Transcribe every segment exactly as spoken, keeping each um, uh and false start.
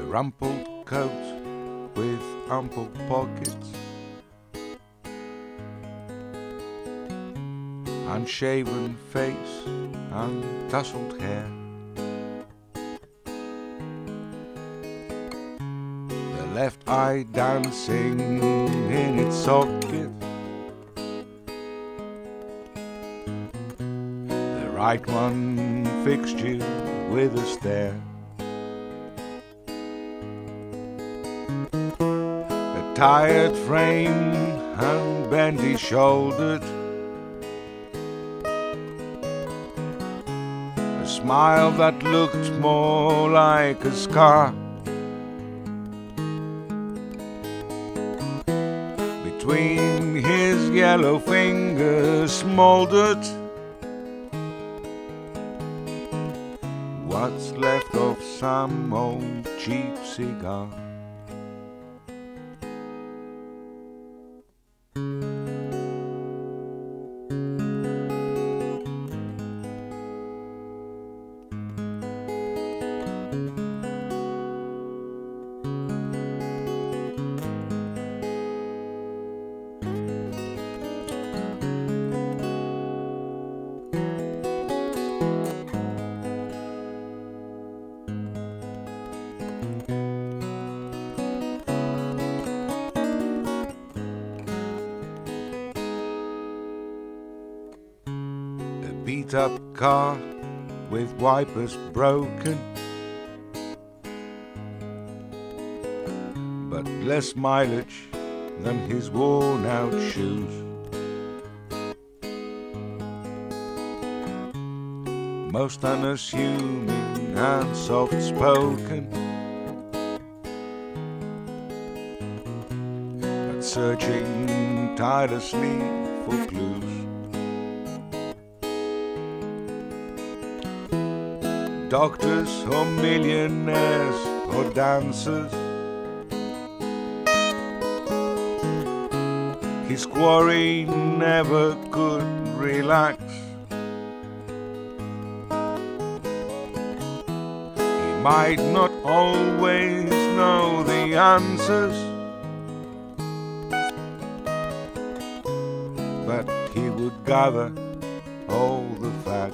rumpled coat with ample pockets, unshaven face, untussled hair. The left eye dancing in its socket, the right one fixed you with a stare. A tired frame, unbendy-shouldered, a smile that looked more like a scar. Between his yellow fingers smoldered what's left of some old cheap cigar. Beat-up car with wipers broken, but less mileage than his worn-out shoes. Most unassuming and soft-spoken, but searching tirelessly for clues. Doctors or millionaires or dancers, his quarry never could relax. He might not always know the answers, but he would gather all the facts.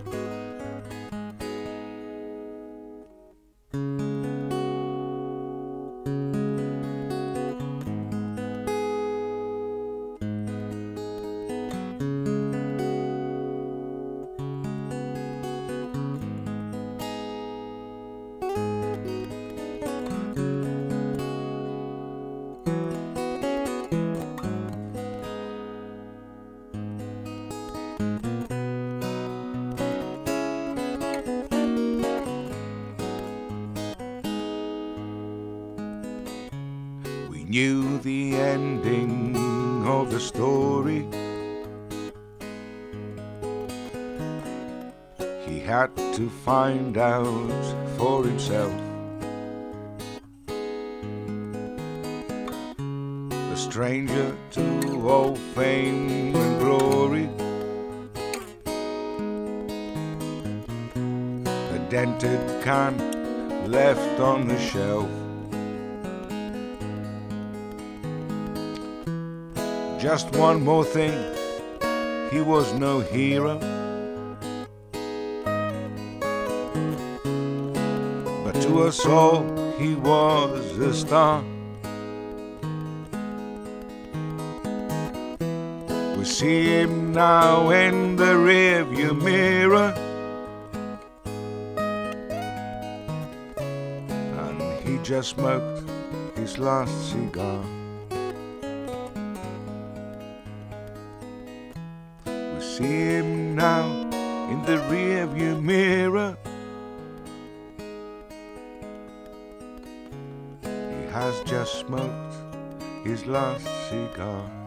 Knew the ending of the story. He had to find out for himself. A stranger to all fame and glory, a dented can left on the shelf. Just one more thing, he was no hero, but to us all he was a star. We see him now in the rearview mirror, and he just smoked his last cigar. See him now in the rearview mirror. He has just smoked his last cigar.